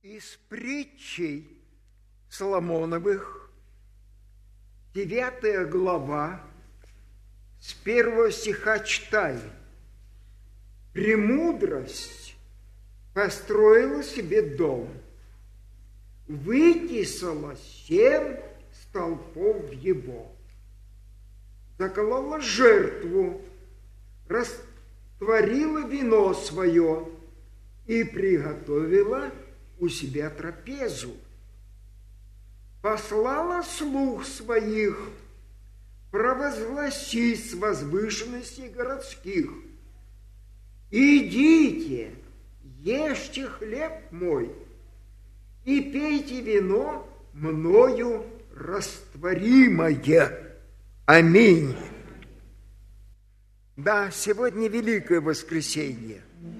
Из притчей Соломоновых, 9 глава, с 1 стиха читаю. «Премудрость построила себе дом, вытесала 7 столпов его, заколола жертву, растворила вино свое и приготовила у себя трапезу, послала слуг своих провозгласить с возвышенностей городских: идите, ешьте хлеб мой и пейте вино мною растворимое. Аминь». Да, сегодня Великое Воскресенье.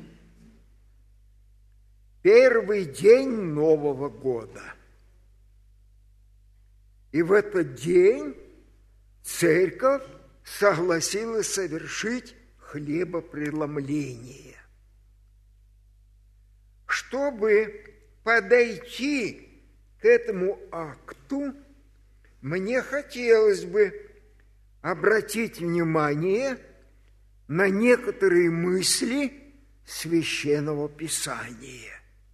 Первый день Нового года. И в этот день церковь согласилась совершить хлебопреломление. Чтобы подойти к этому акту, мне хотелось бы обратить внимание на некоторые мысли Священного Писания.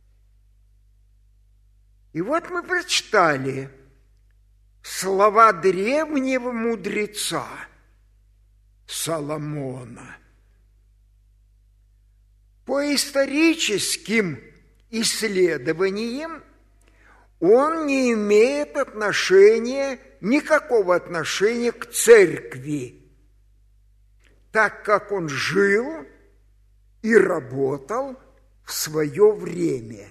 И вот мы прочитали слова древнего мудреца Соломона. По историческим исследованиям он не имеет никакого отношения к церкви, так как он жил и работал в свое время.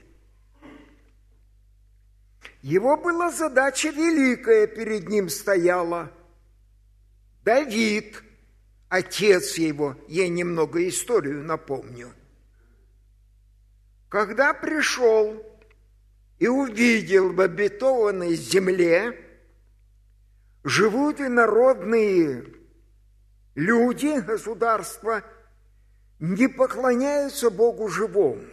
Его была задача великая, перед ним стояла. Давид, отец его, я немного историю напомню, когда пришел и увидел в обетованной земле живут инородные люди, государства, не поклоняются Богу живому.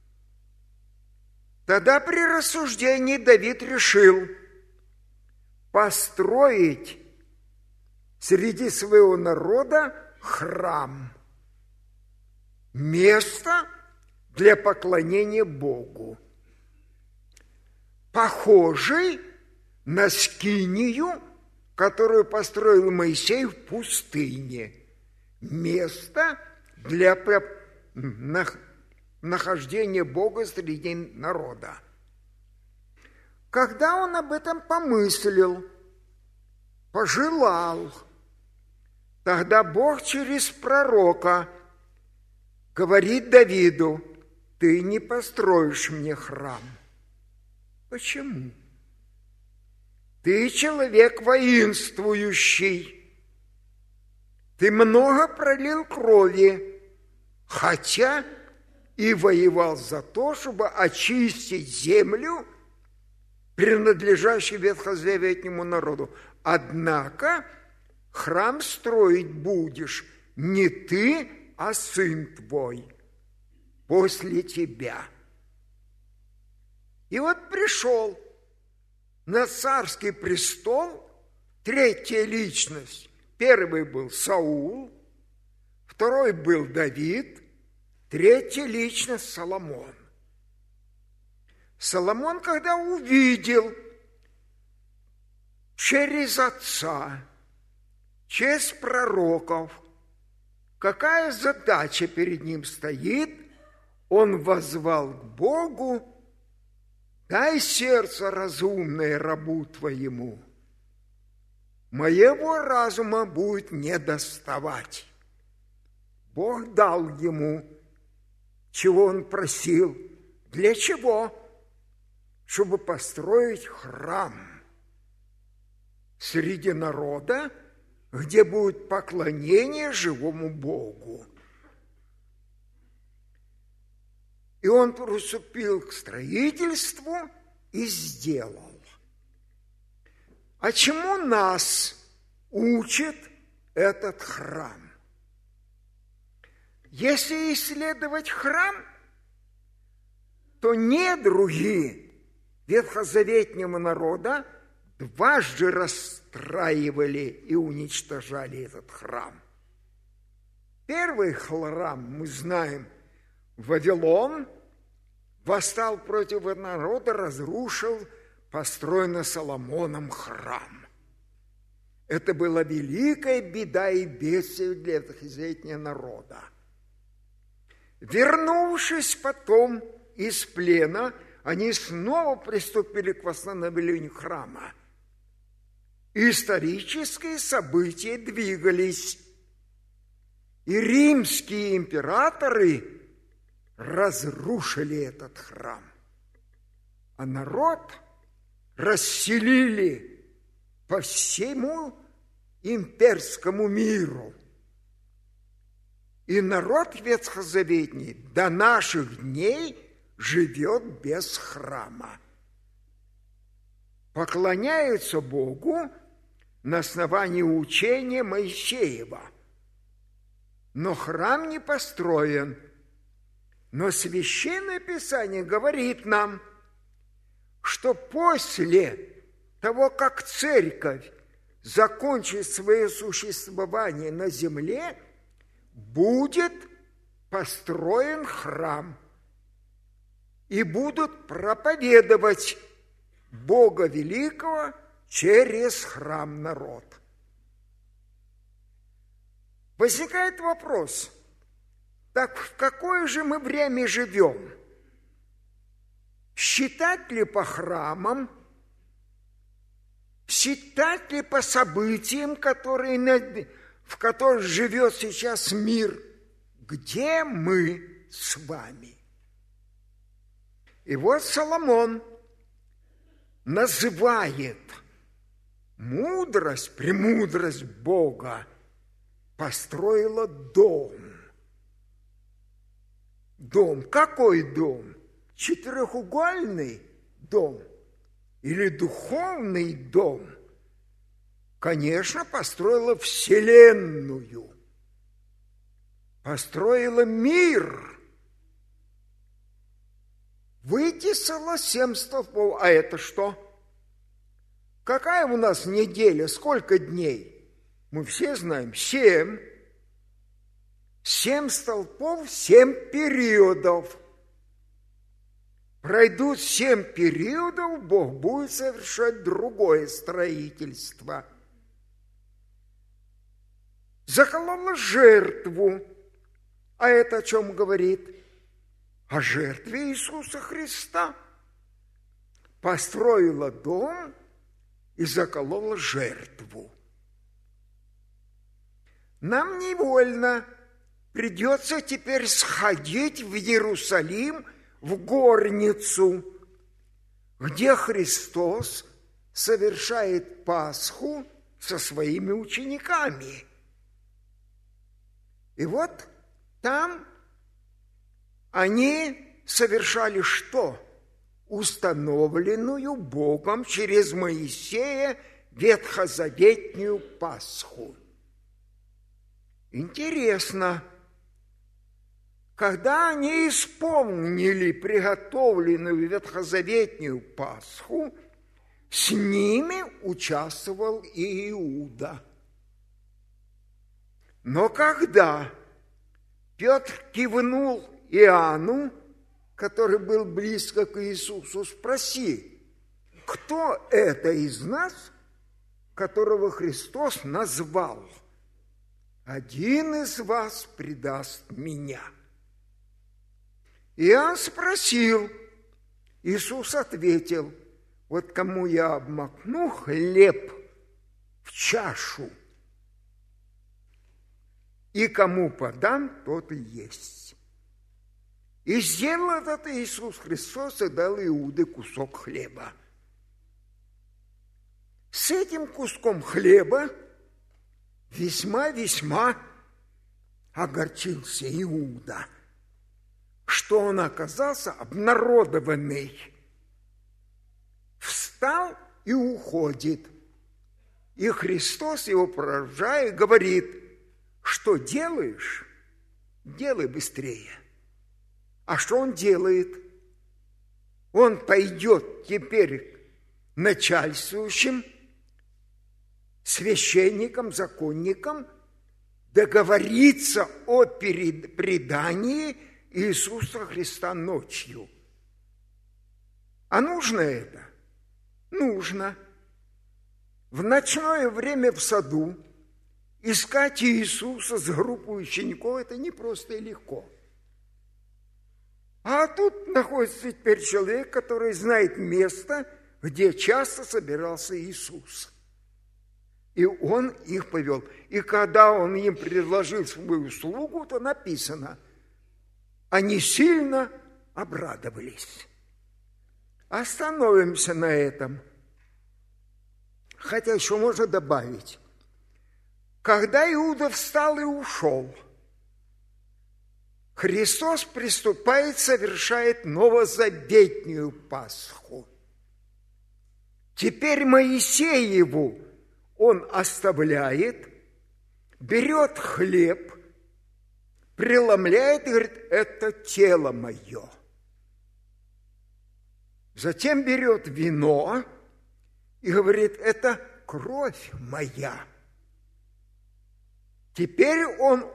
Тогда при рассуждении Давид решил построить среди своего народа храм, место для поклонения Богу, похожий на скинию, которую построил Моисей в пустыне, место для нахождения Бога среди народа. Когда он об этом помыслил, пожелал, тогда Бог через пророка говорит Давиду: ты не построишь мне храм. Почему? Ты человек воинствующий, ты много пролил крови, хотя и воевал за то, чтобы очистить землю, принадлежащую ветхозаветнему народу. Однако храм строить будешь не ты, а сын твой после тебя. И вот пришел на царский престол третья личность. Первый был Саул, второй был Давид, третья личность Соломон. Соломон, когда увидел через отца, через пророков, какая задача перед ним стоит, он воззвал к Богу: дай сердце разумное рабу твоему, моего разума будет недоставать. Бог дал ему, чего он просил. Для чего? Чтобы построить храм среди народа, где будет поклонение живому Богу. И он приступил к строительству и сделал. А чему нас учит этот храм? Если исследовать храм, то недруги ветхозаветнего народа дважды расстраивали и уничтожали этот храм. Первый храм, мы знаем, Вавилон восстал против народа, разрушил построенный Соломоном храм. Это была великая беда и бедствие для ветхозаветного народа. Вернувшись потом из плена, они снова приступили к восстановлению храма. Исторические события двигались, и римские императоры разрушили этот храм, а народ расселили по всему имперскому миру. И народ ветхозаветний до наших дней живет без храма. Поклоняются Богу на основании учения Моисеева. Но храм не построен. Но Священное Писание говорит нам, что после того, как церковь закончит свое существование на земле, будет построен храм, и будут проповедовать Бога Великого через храм народ. Возникает вопрос, так в какое же мы время живем? Считать ли по храмам, считать ли по событиям, в которых живет сейчас мир? Где мы с вами? И вот Соломон называет мудрость, премудрость Бога построила дом. Дом. Какой дом? Четырехугольный дом или духовный дом? Конечно, построила вселенную, построила мир, вытесала 7 столпов. А это что? Какая у нас неделя? Сколько дней? Мы все знаем. 7. 7 столпов, 7 периодов. Пройдут 7 периодов, Бог будет совершать другое строительство. Заколола жертву. А это о чем говорит? О жертве Иисуса Христа. Построила дом и заколола жертву. Нам невольно придется теперь сходить в Иерусалим, в горницу, где Христос совершает Пасху со своими учениками. И вот там они совершали что? Установленную Богом через Моисея ветхозаветную Пасху. Интересно, когда они исполнили приготовленную ветхозаветную Пасху, с ними участвовал и Иуда. Но когда Петр кивнул Иоанну, который был близко к Иисусу, спроси, кто это из нас, которого Христос назвал? Один из вас предаст меня. Иоанн спросил, Иисус ответил, вот кому я обмакну хлеб в чашу, и кому подам, тот и есть. И сделал это Иисус Христос и дал Иуде кусок хлеба. С этим куском хлеба весьма огорчился Иуда, что он оказался обнародованный. Встал и уходит. И Христос его провожая говорит, что делаешь, делай быстрее. А что он делает? Он пойдет теперь к начальствующим, священникам, законникам, договориться о предании Иисуса Христа ночью. А нужно это? Нужно. В ночное время в саду искать Иисуса с группой учеников – это не просто и легко. А тут находится теперь человек, который знает место, где часто собирался Иисус. И он их повел. И когда он им предложил свою услугу, то написано, они сильно обрадовались. Остановимся на этом. Хотя еще можно добавить. Когда Иуда встал и ушел, Христос приступает, совершает новозаветную Пасху. Теперь Моисееву он оставляет, берет хлеб, преломляет и говорит, это тело мое. Затем берет вино и говорит, это кровь моя. Теперь он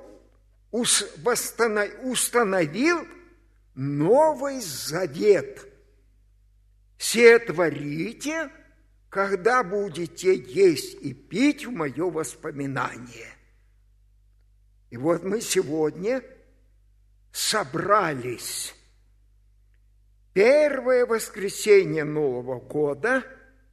установил новый завет. Се творите, когда будете есть и пить в мое воспоминание. И вот мы сегодня собрались. Первое воскресенье Нового года.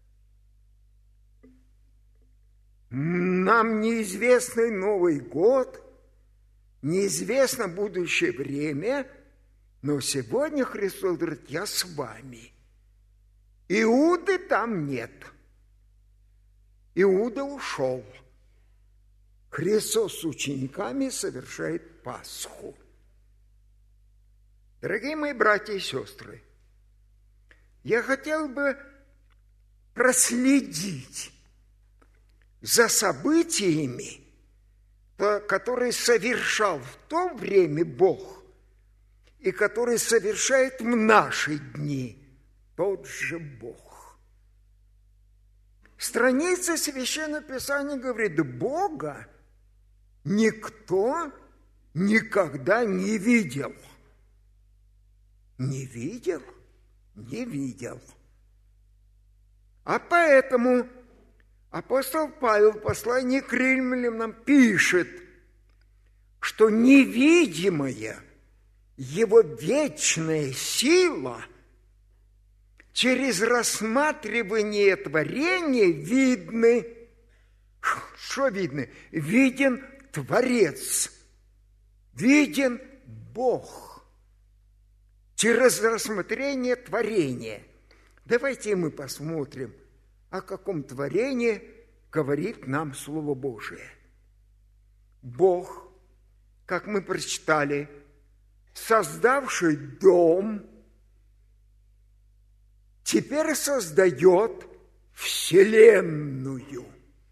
Нам неизвестный Новый год, неизвестно будущее время, но сегодня Христос говорит, я с вами. Иуды там нет. Иуда ушел. Христос с учениками совершает Пасху. Дорогие мои братья и сестры, я хотел бы проследить за событиями, которые совершал в то время Бог и которые совершает в наши дни тот же Бог. Страница Священного Писания говорит, Бога никто никогда не видел. Не видел? Не видел. А поэтому апостол Павел в послании к Римлянам пишет, что невидимая его вечная сила через рассматривание творения видны. Что видно? Виден Творец, виден Бог. Через рассмотрение творения. Давайте мы посмотрим, о каком творении говорит нам Слово Божие. Бог, как мы прочитали, создавший дом, теперь создает вселенную.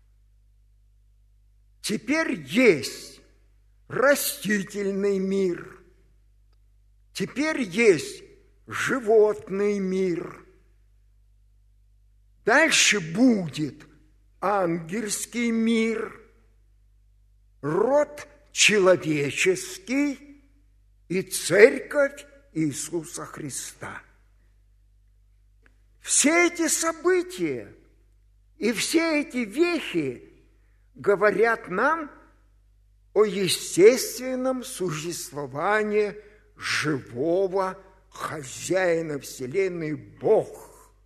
Теперь есть растительный мир, теперь есть животный мир. Дальше будет ангельский мир, род человеческий и церковь Иисуса Христа. Все эти события и все эти вехи говорят нам о естественном существовании живого хозяина вселенной Бог.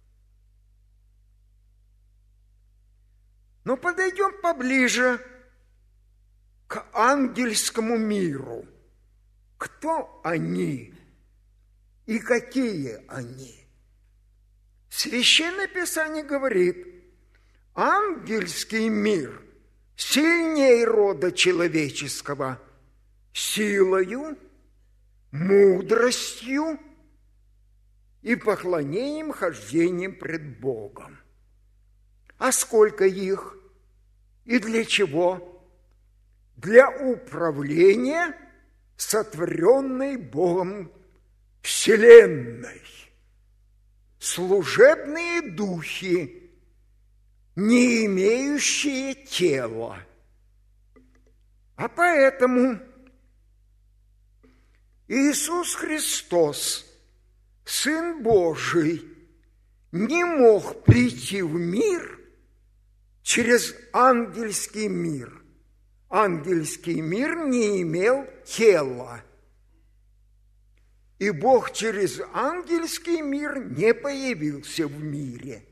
Но подойдем поближе к ангельскому миру. Кто они и какие они? Священное Писание говорит, ангельский мир сильнее рода человеческого силою, мудростью и поклонением, хождением пред Богом. А сколько их и для чего? Для управления сотворенной Богом вселенной. служебные духи, не имеющие тела. А поэтому Иисус Христос, Сын Божий, не мог прийти в мир через ангельский мир. Ангельский мир не имел тела. И Бог через ангельский мир не появился в мире.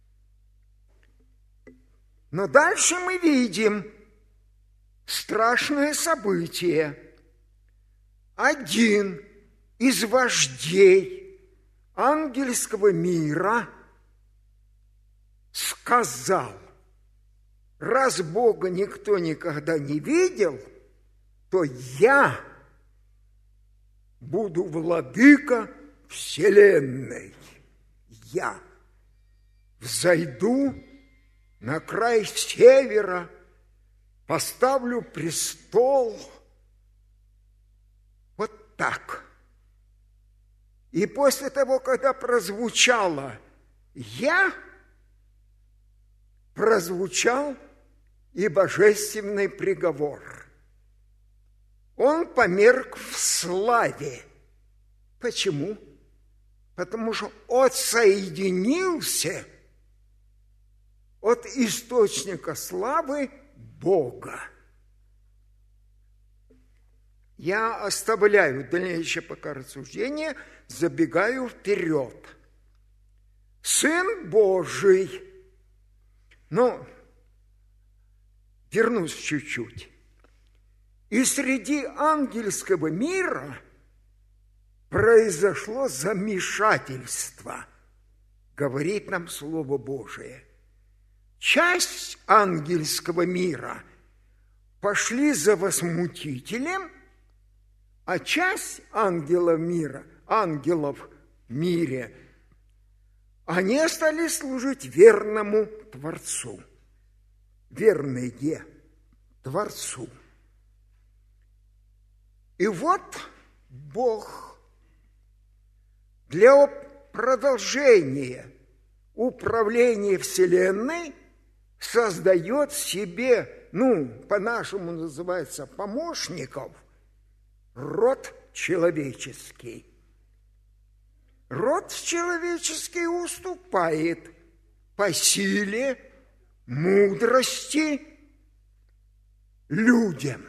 Но дальше мы видим страшное событие. Один из вождей ангельского мира сказал: раз Бога никто никогда не видел, то я буду владыка вселенной. Я взойду на край севера, поставлю престол. Вот так. И после того, когда прозвучало «Я», прозвучал и божественный приговор. Он померк в славе. Почему? Потому что отсоединился от источника славы Бога. Я оставляю дальнейшее пока рассуждение, забегаю вперед. Сын Божий. Но вернусь чуть-чуть. И среди ангельского мира произошло замешательство, говорит нам Слово Божие. Часть ангельского мира пошли за возмутителем, а часть ангелов в мире, они остались служить верному Творцу. Верные Творцу. И вот Бог для продолжения управления Вселенной создает себе, по-нашему называется, помощников, род человеческий. Род человеческий уступает по силе, мудрости людям.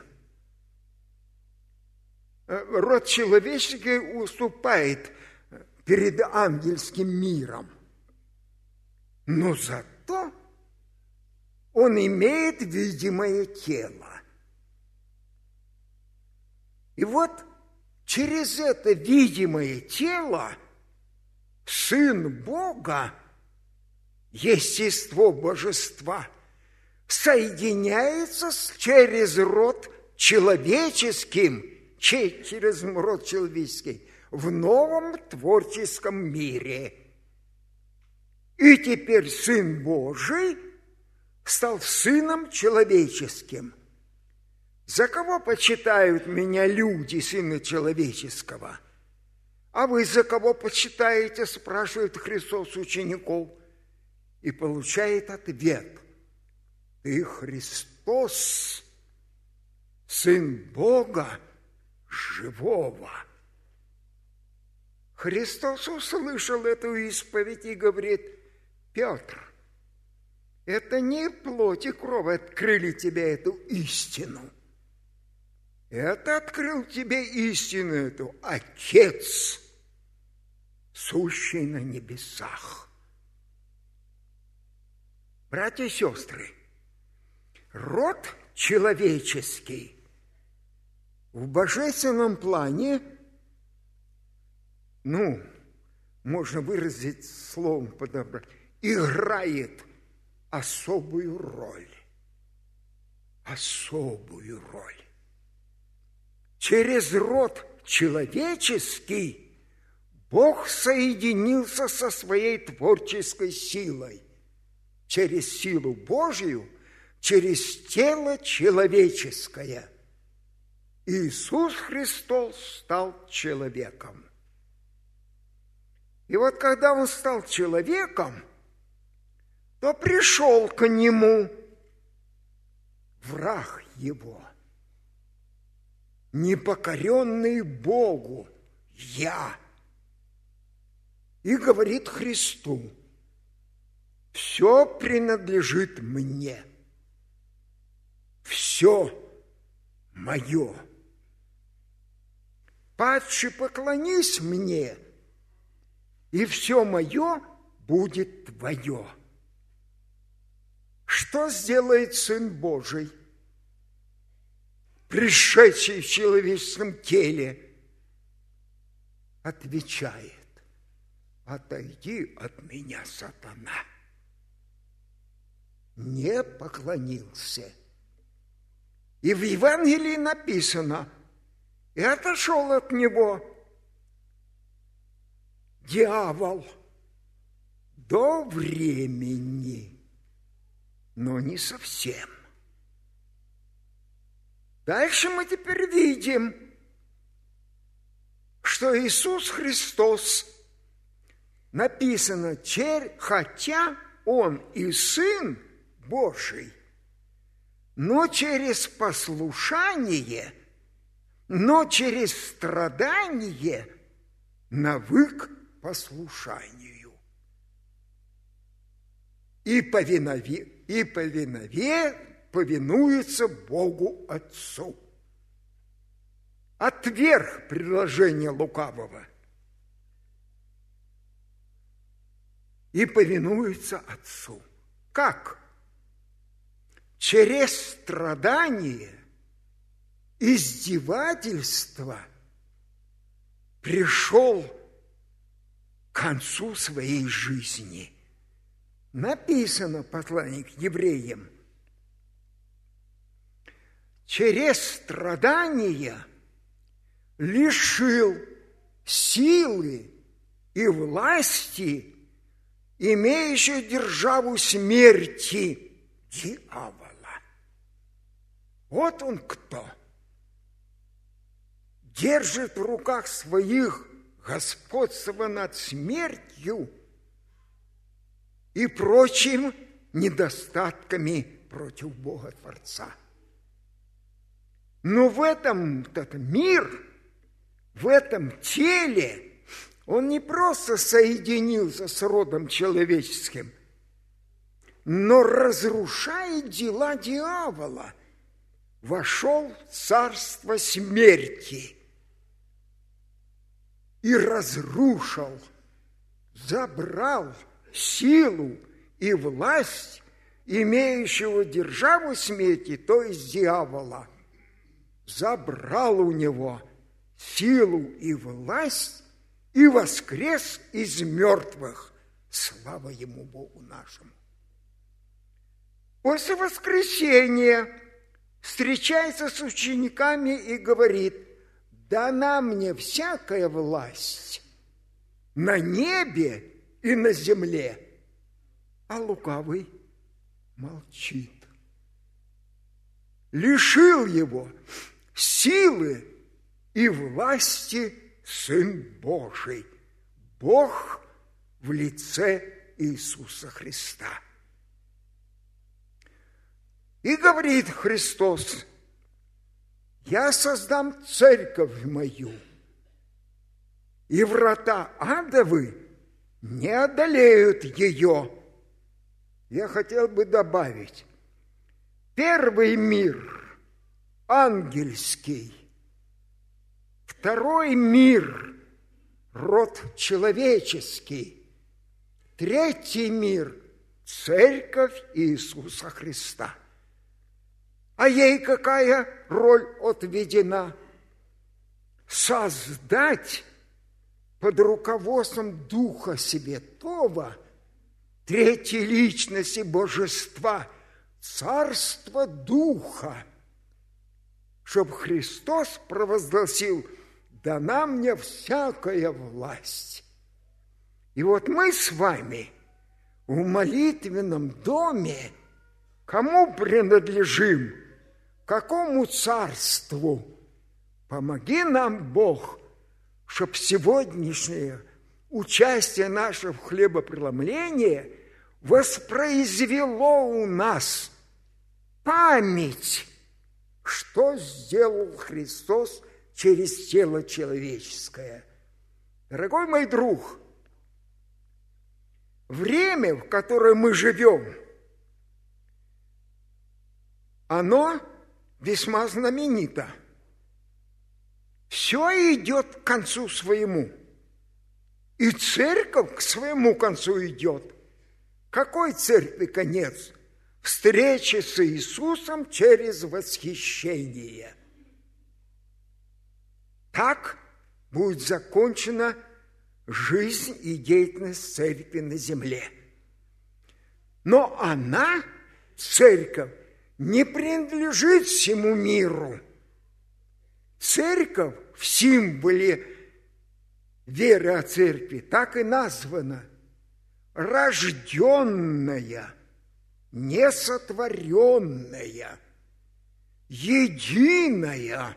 Род человеческий уступает перед ангельским миром, но зато он имеет видимое тело. И вот через это видимое тело Сын Бога, естество божества, соединяется через род человеческий в новом творческом мире. И теперь Сын Божий стал Сыном человеческим. За кого почитают меня люди, Сына Человеческого? А вы за кого почитаете, спрашивает Христос учеников, и получает ответ: ты Христос, Сын Бога живого. Христос услышал эту исповедь и говорит: Петр, это не плоть и кровь открыли тебе эту истину. Это открыл тебе истину эту Отец, сущий на небесах. Братья и сестры, род человеческий в божественном плане, можно выразить словом подобрать, играет особую роль. Особую роль. Через род человеческий Бог соединился со своей творческой силой. Через силу Божию, через тело человеческое. Иисус Христос стал человеком. И вот когда он стал человеком, то пришел к нему враг его, непокоренный Богу, я. И говорит Христу: все принадлежит мне, все мое. Падший, поклонись мне, и все мое будет твое. Что сделает Сын Божий, пришедший в человеческом теле? Отвечает: отойди от меня, сатана. Не поклонился. И в Евангелии написано: и отошел от него дьявол до времени, но не совсем. Дальше мы теперь видим, что Иисус Христос, написано, хотя Он и Сын Божий, но через послушание, но через страдание навык послушанию. И повинуется Богу Отцу. Отверг предложение лукавого и повинуется Отцу. Как? Через страдание, издевательство пришел к концу своей жизни. Написано в послании к евреям: через страдания лишил силы и власти имеющую державу смерти дьявола. Вот он кто. Держит в руках своих господство над смертью и прочим недостатками против Бога Творца. Но в этом мир, в этом теле, он не просто соединился с родом человеческим, но, разрушая дела дьявола, вошел в царство смерти и разрушил, забрал силу и власть имеющего державу смерти, то есть дьявола. Забрал у него силу и власть и воскрес из мертвых. Слава ему, Богу нашему. После воскресения встречается с учениками и говорит: дана мне всякая власть на небе и на земле. А лукавый молчит. Лишил его силы и власти Сын Божий, Бог в лице Иисуса Христа. И говорит Христос: я создам церковь мою, и врата адовы не одолеют ее. Я хотел бы добавить: первый мир ангельский, второй мир род человеческий, третий мир церковь Иисуса Христа. А ей какая роль отведена? Создать под руководством Духа Святого, третьей личности Божества, царство Духа, чтобы Христос провозгласил: дана мне всякая власть. И вот мы с вами в молитвенном доме кому принадлежим? Какому царству? Помоги нам, Бог, чтоб сегодняшнее участие наше в хлебопреломлении воспроизвело у нас память, что сделал Христос через тело человеческое. Дорогой мой друг, время, в которое мы живем, оно весьма знаменито. Все идет к концу своему. И церковь к своему концу идет. Какой церкви конец? Встреча с Иисусом через восхищение. Так будет закончена жизнь и деятельность церкви на земле. Но она, церковь, не принадлежит всему миру. Церковь в символе веры о церкви так и названа: рожденная, несотворенная, единая,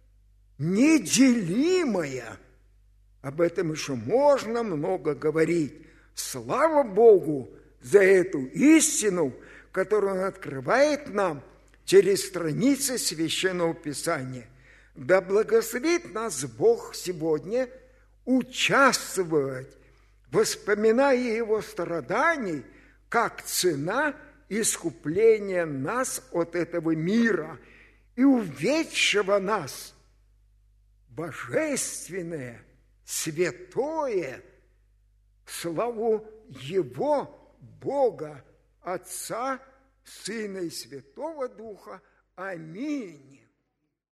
неделимая. Об этом еще можно много говорить. Слава Богу за эту истину, которую Он открывает нам через страницы Священного Писания. Да благословит нас Бог сегодня участвовать, воспоминая Его страданий, как цена искупления нас от этого мира и уведшего нас божественное, святое, славу Его, Бога, Отца, Сына и Святого Духа. Аминь.